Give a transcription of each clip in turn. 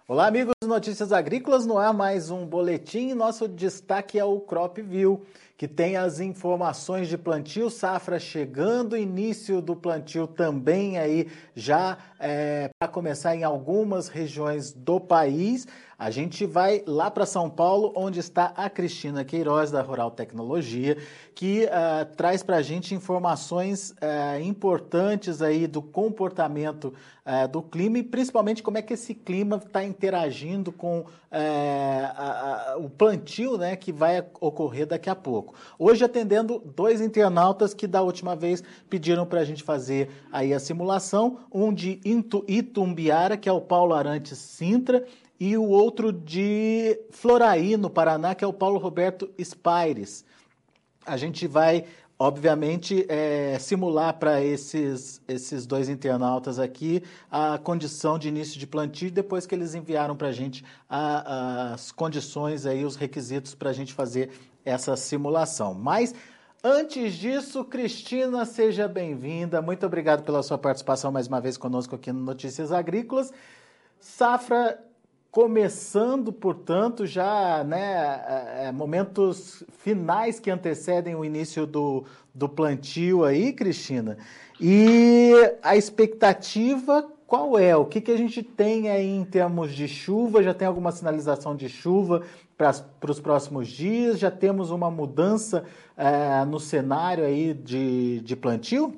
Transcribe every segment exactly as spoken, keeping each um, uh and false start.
Olá, amigos de Notícias Agrícolas, no ar mais um boletim. Nosso destaque é o CropView, que tem as informações de plantio, safra chegando, início do plantio também aí já é, para começar em algumas regiões do país. A gente vai lá para São Paulo, onde está a Cristina Queiroz, da Rural Tecnologia, que uh, traz para a gente informações uh, importantes aí do comportamento uh, do clima e principalmente como é que esse clima está interagindo com uh, a, a, o plantio, né, que vai ocorrer daqui a pouco. Hoje atendendo dois internautas que da última vez pediram para a gente fazer aí a simulação, um de Itumbiara, que é o Paulo Arantes Sintra, e o outro de Floraí, no Paraná, que é o Paulo Roberto Spires. A gente vai, obviamente, é, simular para esses, esses dois internautas aqui a condição de início de plantio, depois que eles enviaram para a gente a, as condições, aí, os requisitos para a gente fazer essa simulação. Mas, antes disso, Cristina, seja bem-vinda. Muito obrigado pela sua participação mais uma vez conosco aqui no Notícias Agrícolas. Safra começando, portanto, já, né, é, momentos finais que antecedem o início do, do plantio aí, Cristina. E a expectativa qual é? O que, que a gente tem aí em termos de chuva? Já tem alguma sinalização de chuva para os próximos dias? Já temos uma mudança é, no cenário aí de, de plantio?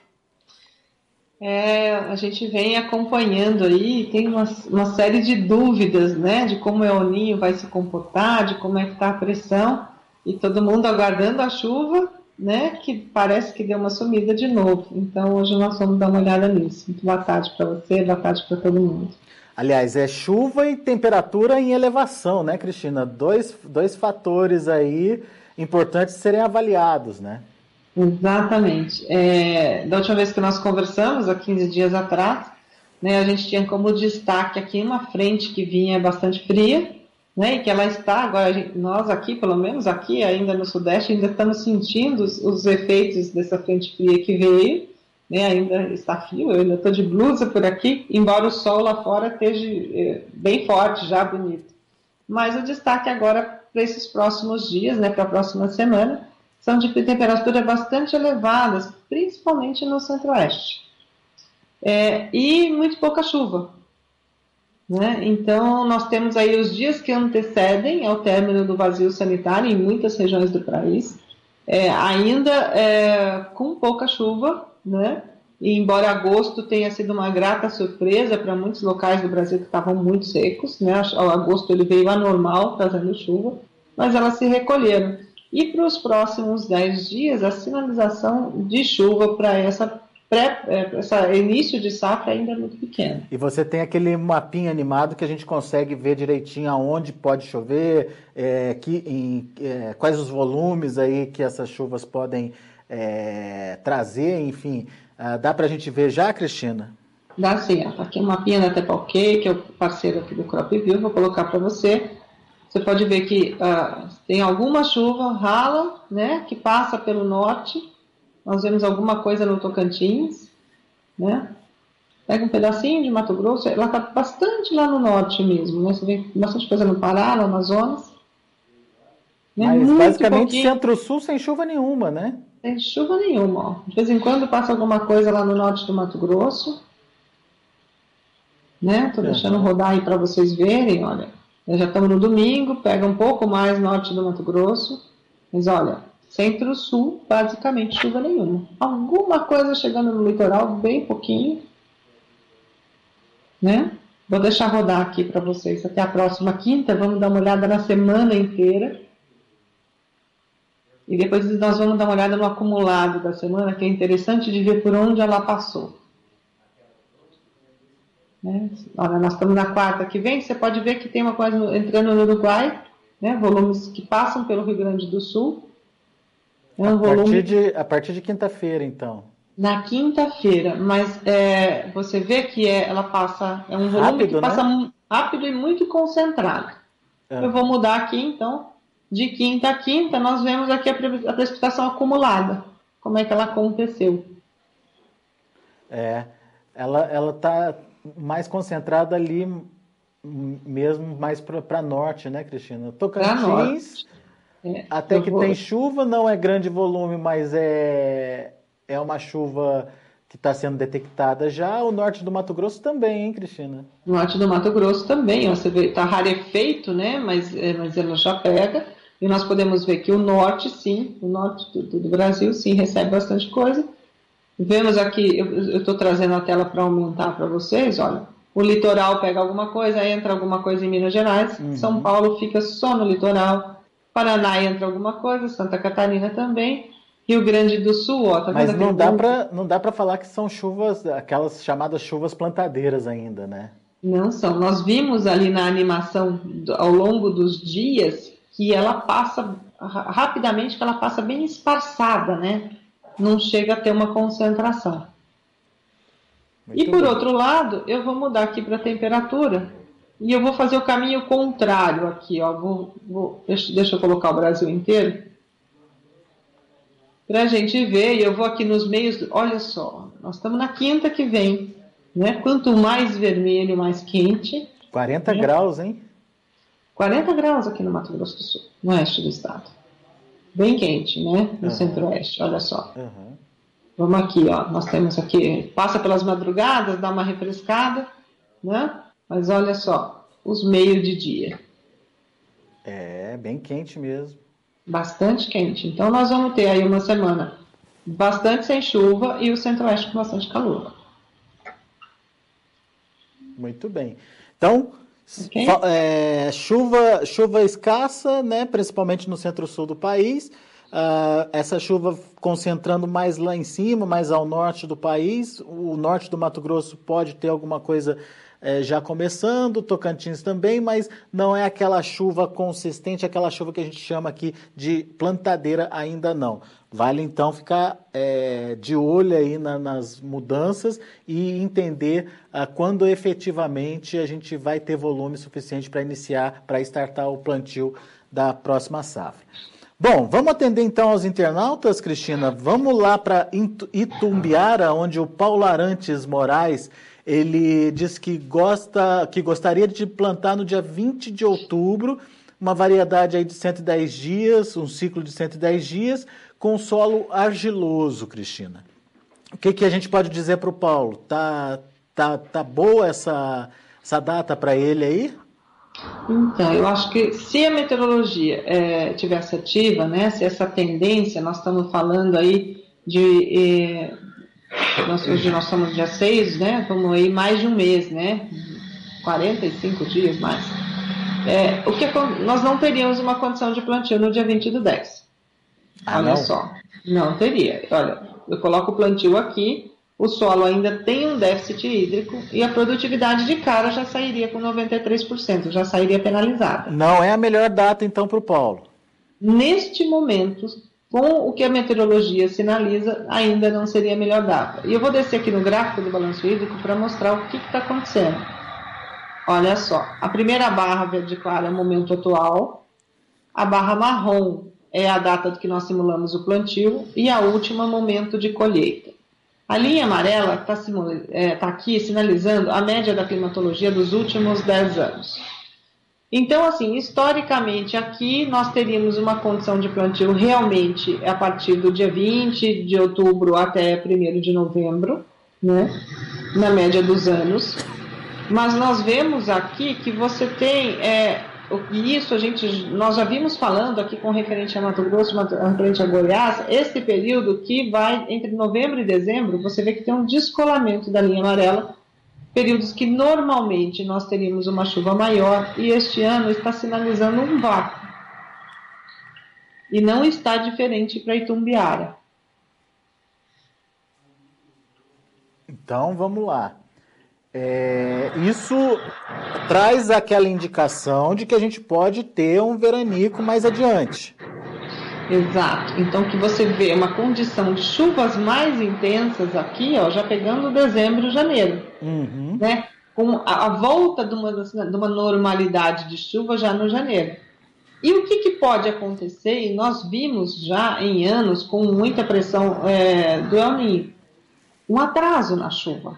É, a gente vem acompanhando aí, tem uma, uma série de dúvidas, né, de como é o ninho vai se comportar, de como é que está a pressão, e todo mundo aguardando a chuva, né, que parece que deu uma sumida de novo. Então, hoje nós vamos dar uma olhada nisso. Muito boa tarde para você, boa tarde para todo mundo. Aliás, é chuva e temperatura em elevação, né, Cristina? Dois, dois fatores aí importantes de serem avaliados, né? Exatamente. É, da última vez que nós conversamos, há quinze dias atrás, né, a gente tinha como destaque aqui uma frente que vinha bastante fria, né, e que ela está, agora gente, nós aqui, pelo menos aqui ainda no Sudeste, ainda estamos sentindo os, os efeitos dessa frente fria que veio, né, ainda está frio, eu ainda estou de blusa por aqui, embora o sol lá fora esteja é, bem forte, já bonito. Mas o destaque agora para esses próximos dias, né, para a próxima semana, são de temperatura bastante elevadas, principalmente no centro-oeste. É, e muito pouca chuva. Né? Então, nós temos aí os dias que antecedem ao término do vazio sanitário em muitas regiões do país, é, ainda é, com pouca chuva, né? E embora agosto tenha sido uma grata surpresa para muitos locais do Brasil que estavam muito secos, né? O agosto ele veio anormal, trazendo chuva, mas elas se recolheram. E para os próximos dez dias, a sinalização de chuva para essa pré, essa início de safra ainda é muito pequeno. E você tem aquele mapinha animado que a gente consegue ver direitinho aonde pode chover, é, que, em, é, quais os volumes aí que essas chuvas podem é, trazer, enfim. Uh, dá para a gente ver já, Cristina? Dá sim. Aqui é um mapinha da Tepalquê, que é o parceiro aqui do CropView, vou colocar para você. Você pode ver que uh, tem alguma chuva rala, né, que passa pelo norte. Nós vemos alguma coisa no Tocantins, né? Pega um pedacinho de Mato Grosso, ela está bastante lá no norte mesmo, né? Você vê bastante coisa no Pará, no Amazonas. Né? Mas muito basicamente centro-sul sem chuva nenhuma, né? Sem chuva nenhuma, ó. De vez em quando passa alguma coisa lá no norte do Mato Grosso, né? Tô deixando rodar aí para vocês verem, olha. Já estamos no domingo, pega um pouco mais norte do Mato Grosso, mas olha, centro-sul, basicamente chuva nenhuma. Alguma coisa chegando no litoral, bem pouquinho, né? Vou deixar rodar aqui para vocês até a próxima quinta, vamos dar uma olhada na semana inteira. E depois nós vamos dar uma olhada no acumulado da semana, que é interessante de ver por onde ela passou. Né? Olha, nós estamos na quarta que vem, você pode ver que tem uma coisa entrando no Uruguai, né? Volumes que passam pelo Rio Grande do Sul. É um a, volume... partir de, a partir de quinta-feira, então. Na quinta-feira, mas é, você vê que é, ela passa, é um volume rápido, que passa né? rápido e muito concentrado. É. Eu vou mudar aqui, então, de quinta a quinta, nós vemos aqui a, pre- a precipitação acumulada, como é que ela aconteceu. É, ela ela está mais concentrada ali mesmo mais para norte, né, Cristina? Tocantins, é, até que vou... tem chuva, não é grande volume, mas é, é uma chuva que está sendo detectada já. O norte do Mato Grosso também, hein, Cristina? O norte do Mato Grosso também, ó, você vê, está rarefeito, né, mas, mas ela já pega, e nós podemos ver que o norte, sim, o norte do, do Brasil, sim, recebe bastante coisa. Vemos aqui, eu estou trazendo a tela para aumentar para vocês, olha, o litoral pega alguma coisa, entra alguma coisa em Minas Gerais, uhum. São Paulo fica só no litoral, Paraná entra alguma coisa, Santa Catarina também, Rio Grande do Sul, ó, tá Mas vendo não dá para não dá para falar que são chuvas, aquelas chamadas chuvas plantadeiras ainda, né? Não são. Nós vimos ali na animação ao longo dos dias que ela passa rapidamente, que ela passa bem esparçada, né? Não chega a ter uma concentração. Muito e por bem. Outro lado, eu vou mudar aqui para a temperatura e eu vou fazer o caminho contrário aqui, ó. Vou, vou, deixa, deixa eu colocar o Brasil inteiro para a gente ver. E eu vou aqui nos meios. Do, olha só, nós estamos na quinta que vem, né? Quanto mais vermelho, mais quente. quarenta né? graus, hein? quarenta graus aqui no Mato Grosso do Sul, no oeste do estado. Bem quente, né? No uhum. centro-oeste, olha só. Uhum. Vamos aqui, ó. Nós temos aqui, passa pelas madrugadas, dá uma refrescada, né? Mas olha só, os meios de dia. É, bem quente mesmo. Bastante quente. Então nós vamos ter aí uma semana bastante sem chuva e o centro-oeste com bastante calor. Muito bem. Então, okay. é, chuva, chuva escassa, né? Principalmente no centro-sul do país. Uh, essa chuva concentrando mais lá em cima, mais ao norte do país. O norte do Mato Grosso pode ter alguma coisa é, já começando, Tocantins também, mas não é aquela chuva consistente, aquela chuva que a gente chama aqui de plantadeira ainda não. Vale então ficar é, de olho aí na, nas mudanças e entender uh, quando efetivamente a gente vai ter volume suficiente para iniciar, para startar o plantio da próxima safra. Bom, vamos atender então aos internautas, Cristina. Vamos lá para Itumbiara, onde o Paulo Arantes Moraes, ele diz que, gosta, que gostaria de plantar no dia vinte de outubro, uma variedade aí de cento e dez dias, um ciclo de cento e dez dias, com solo argiloso, Cristina. O que, que a gente pode dizer para o Paulo? Tá, tá, tá boa essa, essa data para ele aí? Então, eu acho que se a meteorologia é, tivesse ativa, né, se essa tendência, nós estamos falando aí de, eh, nós, hoje nós estamos no dia seis, né, vamos aí mais de um mês, né, quarenta e cinco dias mais, é, o que, nós não teríamos uma condição de plantio no dia vinte do dez. Ah, olha não? só, não teria. Olha, eu coloco o plantio aqui, o solo ainda tem um déficit hídrico e a produtividade de cara já sairia com noventa e três por cento, já sairia penalizada. Não é a melhor data, então, para o Paulo? Neste momento, com o que a meteorologia sinaliza, ainda não seria a melhor data. E eu vou descer aqui no gráfico do balanço hídrico para mostrar o que está acontecendo. Olha só, a primeira barra verde clara é o momento atual, a barra marrom é a data que nós simulamos o plantio e a última é o momento de colheita. A linha amarela está é, tá aqui sinalizando a média da climatologia dos últimos dez anos. Então, assim, historicamente, aqui nós teríamos uma condição de plantio realmente a partir do dia vinte de outubro até primeiro de novembro, né, na média dos anos. Mas nós vemos aqui que você tem... É, isso a gente, nós já vimos falando aqui com referente a Mato Grosso, referente a Goiás, esse período que vai entre novembro e dezembro, você vê que tem um descolamento da linha amarela, períodos que normalmente nós teríamos uma chuva maior e este ano está sinalizando um vácuo. E não está diferente para Itumbiara. Então vamos lá. É, isso traz aquela indicação de que a gente pode ter um veranico mais adiante. Exato. Então que você vê uma condição de chuvas mais intensas aqui, ó, já pegando dezembro e janeiro. Uhum. Né? Com a, a volta de uma, de uma normalidade de chuva já no janeiro. E o que, que pode acontecer, e nós vimos já em anos com muita pressão é, do El Niño, um atraso na chuva.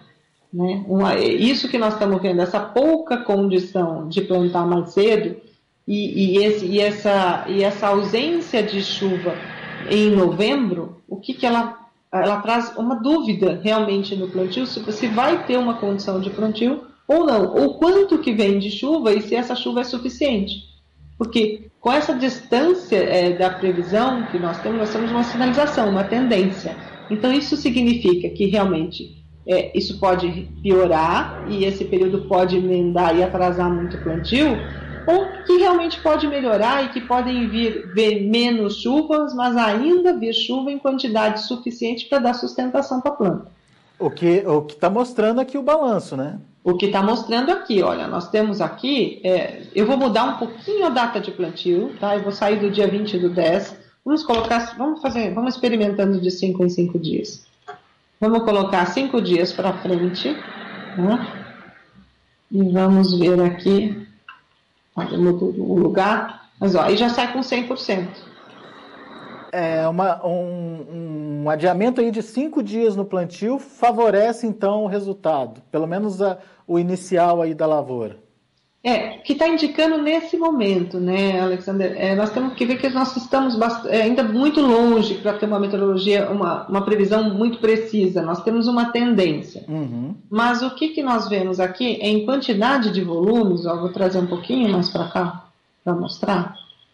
né? Uma, isso que nós estamos vendo, essa pouca condição de plantar mais cedo e, e, esse, e, essa, e essa ausência de chuva em novembro, o que, que ela, ela traz uma dúvida realmente no plantio, se você vai ter uma condição de plantio ou não, ou quanto que vem de chuva e se essa chuva é suficiente. Porque com essa distância é, da previsão que nós temos, nós temos uma sinalização, uma tendência. Então isso significa que realmente é, isso pode piorar e esse período pode emendar e atrasar muito o plantio, ou que realmente pode melhorar e que podem vir, vir menos chuvas, mas ainda vir chuva em quantidade suficiente para dar sustentação para a planta. O que o que está mostrando aqui o balanço, né? O que está mostrando aqui, olha, nós temos aqui, é, eu vou mudar um pouquinho a data de plantio, tá? Eu vou sair do dia vinte do dez, vamos colocar, vamos fazer, vamos experimentando de cinco em cinco dias. Vamos colocar cinco dias para frente, né? E vamos ver aqui, olha, mudou o lugar, mas ó, aí já sai com cem por cento. É uma, um, um adiamento aí de cinco dias no plantio favorece então o resultado, pelo menos a, o inicial aí da lavoura. É, que está indicando nesse momento, né, Alexander? É, nós temos que ver que nós estamos bast- é, ainda muito longe para ter uma meteorologia, uma, uma previsão muito precisa. Nós temos uma tendência. Uhum. Mas o que, que nós vemos aqui é em quantidade de volumes, ó, vou trazer um pouquinho mais para cá para mostrar.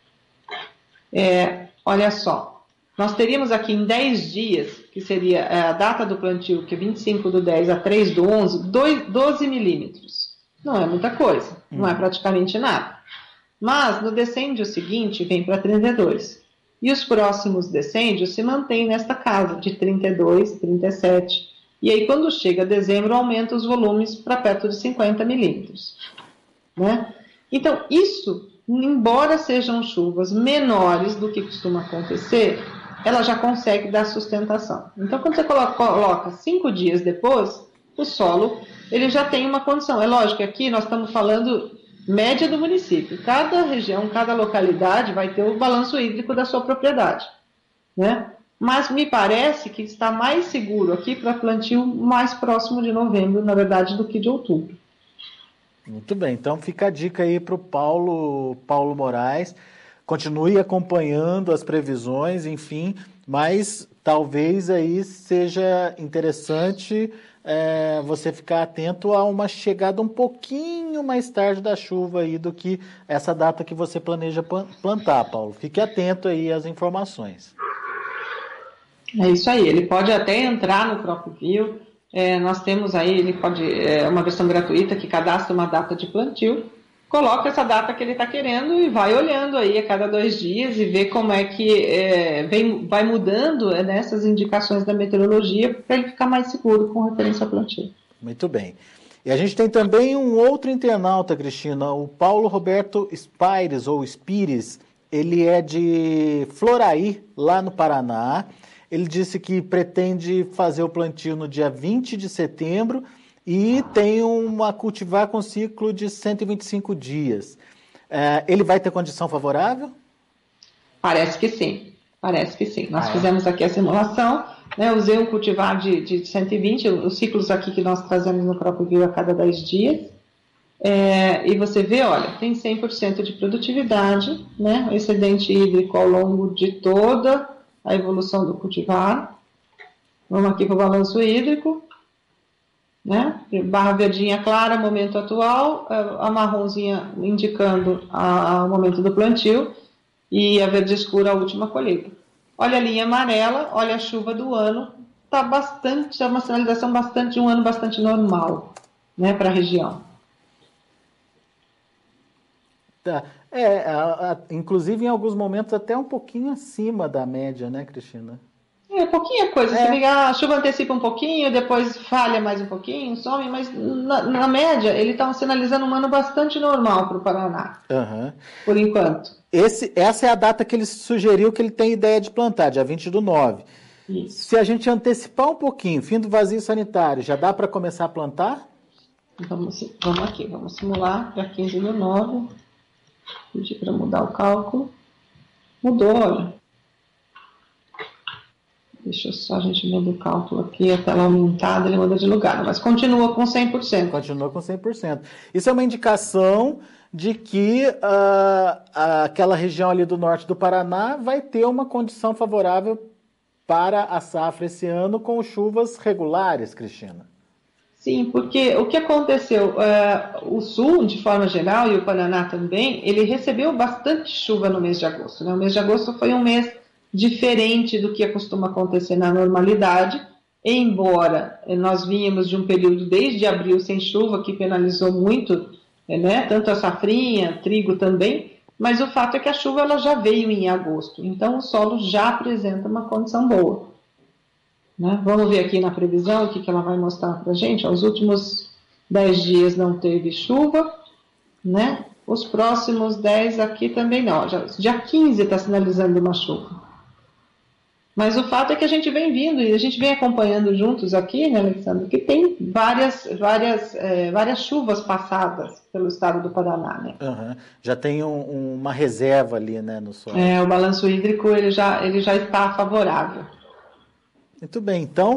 É, olha só, nós teríamos aqui em dez dias, que seria a data do plantio, que é vinte e cinco do dez a três do onze, doze milímetros. Não é muita coisa, hum. não é praticamente nada. Mas no decêndio seguinte vem para trinta e dois. E os próximos decêndios se mantêm nesta casa, de trinta e dois, trinta e sete. E aí quando chega dezembro aumenta os volumes para perto de cinquenta milímetros. Né? Então isso, embora sejam chuvas menores do que costuma acontecer, ela já consegue dar sustentação. Então, quando você coloca, coloca cinco dias depois, o solo ele já tem uma condição. É lógico que aqui nós estamos falando média do município. Cada região, cada localidade vai ter o balanço hídrico da sua propriedade. Né? Mas me parece que está mais seguro aqui para plantio mais próximo de novembro, na verdade, do que de outubro. Muito bem, então fica a dica aí para o Paulo, Paulo Moraes. Continue acompanhando as previsões, enfim, mas talvez aí seja interessante é, você ficar atento a uma chegada um pouquinho mais tarde da chuva aí do que essa data que você planeja plantar, Paulo. Fique atento aí às informações. É isso aí, ele pode até entrar no CropView. É, nós temos aí, ele pode, é, uma versão gratuita que cadastra uma data de plantio, coloca essa data que ele está querendo e vai olhando aí a cada dois dias e vê como é que é, vem, vai mudando nessas indicações da meteorologia para ele ficar mais seguro com referência ao plantio. Muito bem. E a gente tem também um outro internauta, Cristina, o Paulo Roberto Spires, ou Spires, ele é de Floraí, lá no Paraná. Ele disse que pretende fazer o plantio no dia vinte de setembro e tem uma cultivar com ciclo de cento e vinte e cinco dias. É, ele vai ter condição favorável? Parece que sim, parece que sim. Nós ah, fizemos é. aqui a simulação, né, usei um cultivar de, de cento e vinte, os ciclos aqui que nós trazemos no CropView a cada dez dias. É, e você vê, olha, tem cem por cento de produtividade, né, excedente hídrico ao longo de toda a evolução do cultivar. Vamos aqui para o balanço hídrico, né? Barra verdinha clara, momento atual, a marronzinha indicando o momento do plantio e a verde escura a última colheita. Olha a linha amarela, olha a chuva do ano, está bastante, é uma sinalização bastante de um ano bastante normal, né, para a região. Tá. É, a, a, inclusive em alguns momentos até um pouquinho acima da média, né, Cristina? É, pouquinha coisa. É. Se ligar, a chuva antecipa um pouquinho, depois falha mais um pouquinho, some, mas na, na média ele está sinalizando um ano bastante normal para o Paraná, uhum. por enquanto. Esse, essa é a data que ele sugeriu que ele tem ideia de plantar, dia vinte do nove. Isso. Se a gente antecipar um pouquinho, fim do vazio sanitário, já dá para começar a plantar? Vamos, vamos aqui, vamos simular dia quinze do nove. Pedi para mudar o cálculo. Mudou, olha. deixa eu só, a gente muda o cálculo aqui, a tela aumentada, ele muda de lugar, mas continua com cem por cento. Continua com cem por cento. Isso é uma indicação de que uh, aquela região ali do norte do Paraná vai ter uma condição favorável para a safra esse ano com chuvas regulares, Cristina. Sim, porque o que aconteceu, uh, o Sul, de forma geral, e o Paraná também, ele recebeu bastante chuva no mês de agosto, né? O mês de agosto foi um mês diferente do que costuma acontecer na normalidade, embora nós vínhamos de um período desde abril sem chuva, que penalizou muito, né? Tanto a safrinha, trigo também, mas o fato é que a chuva ela já veio em agosto, então o solo já apresenta uma condição boa. Né? Vamos ver aqui na previsão o que, que ela vai mostrar para a gente. Os últimos dez dias não teve chuva, né? Os próximos dez aqui também não. Já, dia quinze está sinalizando uma chuva. Mas o fato é que a gente vem vindo e a gente vem acompanhando juntos aqui, né, Alexandre, que tem várias, várias, é, várias chuvas passadas pelo estado do Paraná. Né? Uhum. Já tem um, uma reserva ali, né, no solo. É, o balanço hídrico ele já, ele já está favorável. Muito bem, então,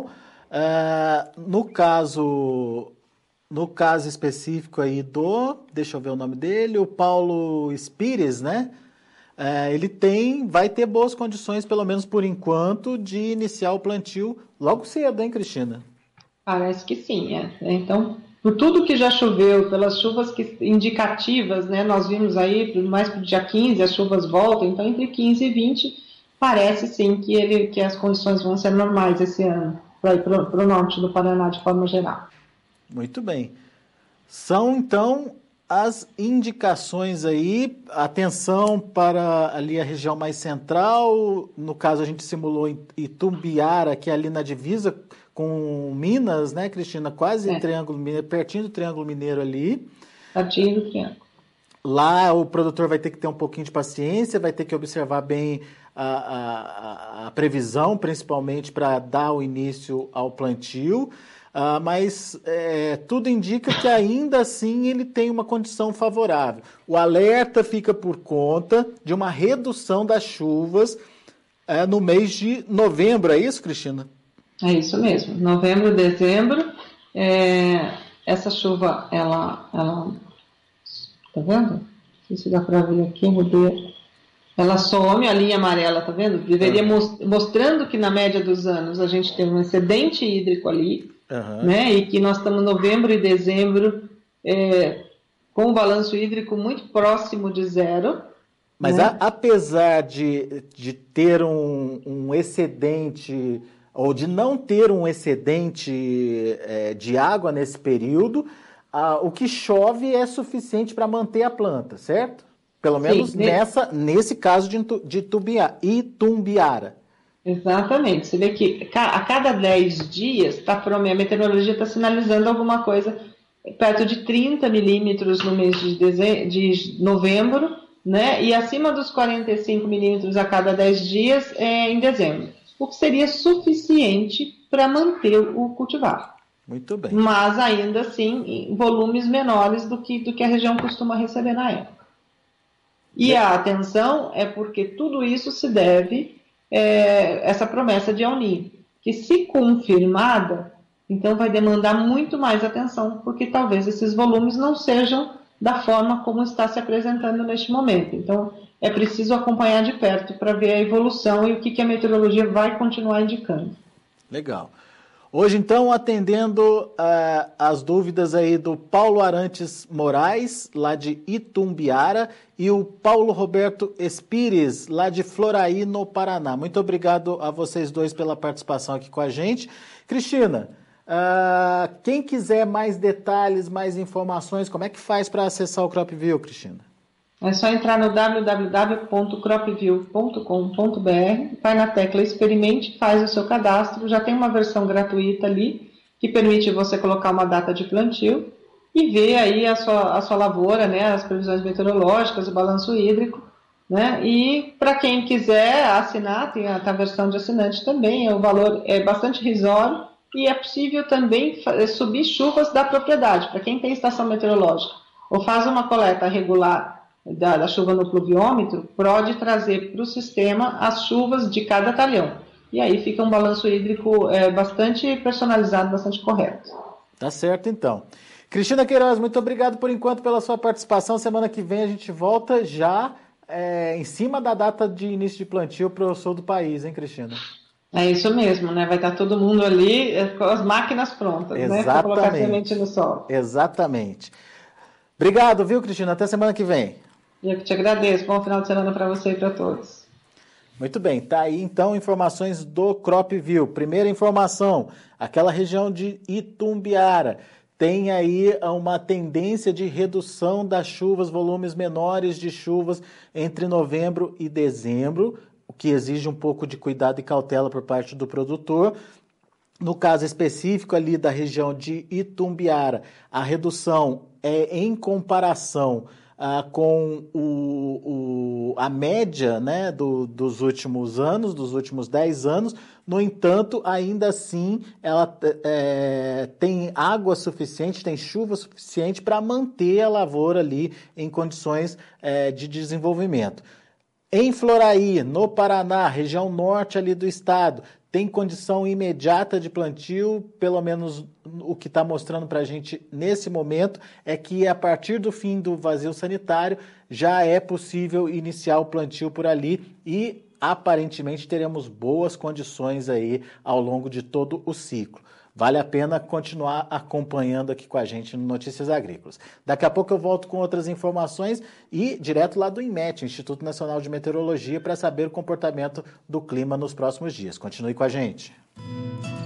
uh, no caso no caso específico aí do, deixa eu ver o nome dele, o Paulo Spires, né? Uh, ele tem, vai ter boas condições, pelo menos por enquanto, de iniciar o plantio logo cedo, hein, Cristina? Parece que sim, é. Então, por tudo que já choveu, pelas chuvas que, indicativas, né? Nós vimos aí, mais para o dia quinze, as chuvas voltam, então entre quinze e vinte... Parece sim que, ele, que as condições vão ser normais esse ano, para o norte do Paraná de forma geral. Muito bem. São então as indicações aí, atenção para ali a região mais central, no caso a gente simulou Itumbiara, que é ali na divisa com Minas, né, Cristina? Quase é. Triângulo Mineiro, pertinho do Triângulo Mineiro ali. Pertinho do Triângulo. Lá o produtor vai ter que ter um pouquinho de paciência, vai ter que observar bem a, a, a previsão, principalmente para dar o início ao plantio, uh, mas é, tudo indica que ainda assim ele tem uma condição favorável. O alerta fica por conta de uma redução das chuvas uh, no mês de novembro, é isso, Cristina? É isso mesmo, novembro, dezembro, é, essa chuva, ela... ela... Tá vendo? Não sei se dá para ver aqui, mudei. Ela some, a linha amarela, tá vendo? Deveria uhum. mostrando que na média dos anos a gente tem um excedente hídrico ali, uhum. né? E que nós estamos em novembro e dezembro é, com o balanço hídrico muito próximo de zero. Mas né? a, apesar de, de ter um, um excedente, ou de não ter um excedente é, de água nesse período, Ah, o que chove é suficiente para manter a planta, certo? Pelo menos Sim, nessa, nesse caso de, de Tubia, Itumbiara. Exatamente. Você vê que a cada dez dias tá, a meteorologia está sinalizando alguma coisa perto de trinta milímetros no mês de, dezembro, de novembro, né? E acima dos quarenta e cinco milímetros a cada dez dias é, em dezembro. O que seria suficiente para manter o cultivar. Muito bem. Mas ainda assim, em volumes menores do que, do que a região costuma receber na época. E a atenção é porque tudo isso se deve é, essa promessa de El Niño, que se confirmada, então vai demandar muito mais atenção, porque talvez esses volumes não sejam da forma como está se apresentando neste momento. Então é preciso acompanhar de perto para ver a evolução e o que, que a meteorologia vai continuar indicando. Legal. Hoje, então, atendendo uh, as dúvidas aí do Paulo Arantes Moraes, lá de Itumbiara, e o Paulo Roberto Spires, lá de Floraí, no Paraná. Muito obrigado a vocês dois pela participação aqui com a gente. Cristina, uh, quem quiser mais detalhes, mais informações, como é que faz para acessar o CropView, Cristina? É só entrar no w w w ponto cropview ponto com ponto b r, vai na tecla experimente, faz o seu cadastro, já tem uma versão gratuita ali, que permite você colocar uma data de plantio e ver aí a sua, a sua lavoura, né, as previsões meteorológicas, o balanço hídrico, né, e para quem quiser assinar, tem a, a versão de assinante também, o valor é bastante risório e é possível também subir chuvas da propriedade, para quem tem estação meteorológica, ou faz uma coleta regular Da, da chuva no pluviômetro, pode trazer para o sistema as chuvas de cada talhão. e aí fica um balanço hídrico é, bastante personalizado, bastante correto. Tá certo, então. Cristina Queiroz, muito obrigado por enquanto pela sua participação. Semana que vem a gente volta já é, em cima da data de início de plantio para o sul do país, hein, Cristina? É isso mesmo, né? Vai estar todo mundo ali com as máquinas prontas, Exatamente. né? Para colocar semente no solo. Exatamente. Obrigado, viu, Cristina? Até semana que vem. Eu que te agradeço. Bom final de semana para você e para todos. Muito bem, tá aí então informações do CropView. Primeira informação, aquela região de Itumbiara tem aí uma tendência de redução das chuvas, volumes menores de chuvas entre novembro e dezembro, o que exige um pouco de cuidado e cautela por parte do produtor. No caso específico ali da região de Itumbiara, a redução é em comparação ah, com o, o, a média, né, do, dos últimos anos, dos últimos dez anos. No entanto, ainda assim, ela é, tem água suficiente, tem chuva suficiente para manter a lavoura ali em condições é, de desenvolvimento. Em Floraí, no Paraná, região norte ali do estado, tem condição imediata de plantio, pelo menos o que está mostrando para a gente nesse momento é que a partir do fim do vazio sanitário já é possível iniciar o plantio por ali e aparentemente teremos boas condições aí ao longo de todo o ciclo. Vale a pena continuar acompanhando aqui com a gente no Notícias Agrícolas. Daqui a pouco eu volto com outras informações e direto lá do INMET, Instituto Nacional de Meteorologia, para saber o comportamento do clima nos próximos dias. Continue com a gente.